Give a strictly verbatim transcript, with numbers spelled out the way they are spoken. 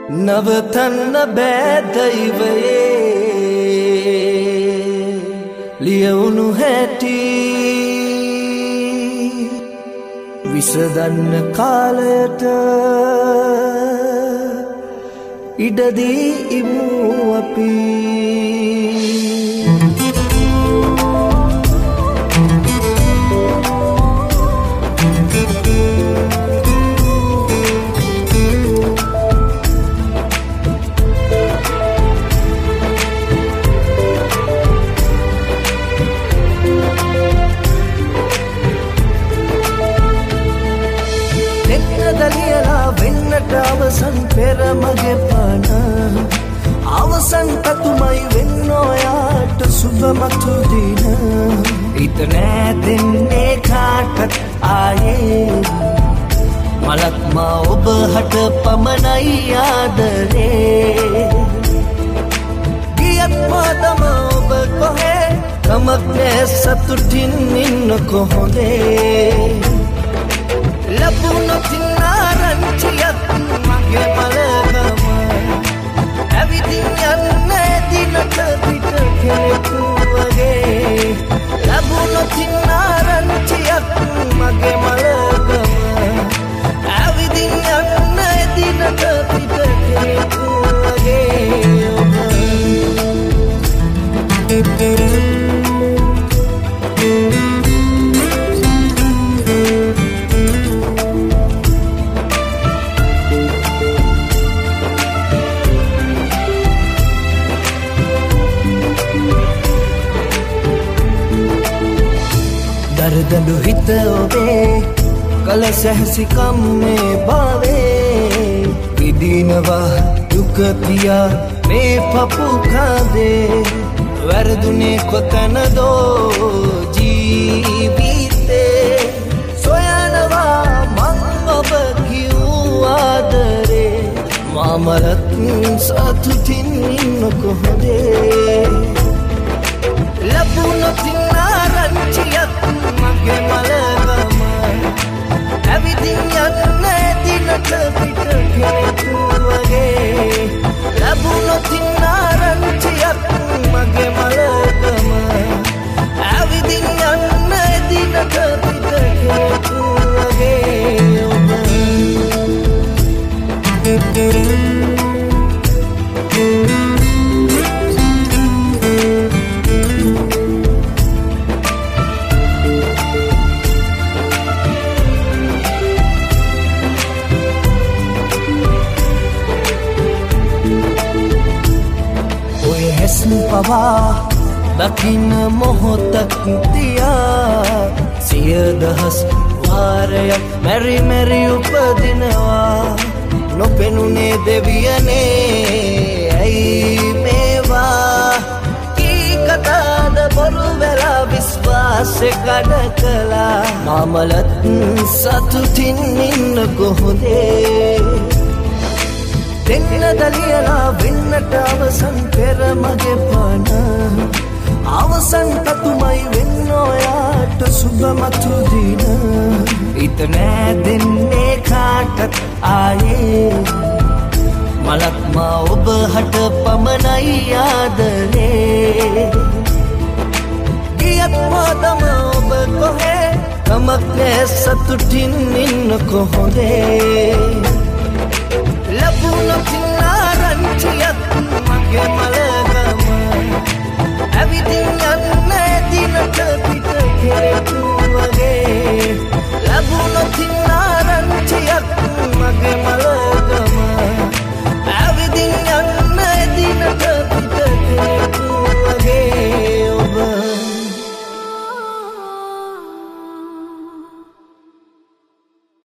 නවතන්න බෑ දෛවයේ ලියවුණු හැටි විසඳන්න කාලයට ඉඩදී ඉමු අපි අවසන් පෙර මගේ පන අවසන් පතුමයි වෙන්න ඔයාට සුබමතු දින හිත නෑ දෙන්නේ කාටත් ආයේ මලක් මා ඔබ හට පමණයි ආදරේ ගියත් මාතම ඔබ කොහේ කමක් නෑ සතුටින් ඉන්න කොහොඳේ ලැබුණොත් නාරංචියක් මගේ මලගම ඇවිදින් යන්නේ දිනට පිට කෙනෙකු වගේ ලැබුණොත් නාරංචියක් මගේ මලගම ඇවිදින් යන්නේ දිනට පිට කෙනෙකු වගේ දඬු හිත ඔබේ කල සැහසිකම් මේ භාවේ විදිනවා දුක පියා මේ පපු කාදේ වැරදුනේ කොතනදෝ ජීවිතේ සොයනවා මං ඔබ කියූ ආදරේ මාමලත් සතුටින් ඉන්න කොහොදේ ලැබුණොත් නාරංචියක් මගේ මලගම ඇවිදින් යන්නේ දිනට පිට කෙනෙකු වගේ ලැබුණොත් නාරංචියක් මගේ මලගම ඇවිදින් යන්නේ දිනට පිට කෙනෙකු වගේ පවා දකින්න මොහොතක් තියා සියදහස් වාරයක් මැරි මැරි උපදිනවා නොපෙනුනේ දෙවියනේ ඇයි මේවා කී කතාද බොරු වෙලා විශ්වාසෙ කඩ කළා මාමලත් සතුටින් ඉන්න කොහොදේ දෙන්න දලියලා වෙන්නට අවසන් පෙර මගේ පන අවසන් පතුමයි වෙන්න ඔයාට සුබමතු දින හිත නෑ දෙන්නේ කාටත් ආයේ මලක් මා ඔබ හට පමණයි ආදරේ ගියත් මාතම ඔබ කොහේ කමක් නෑ සතුටින් ඉන්න කොහොඳේ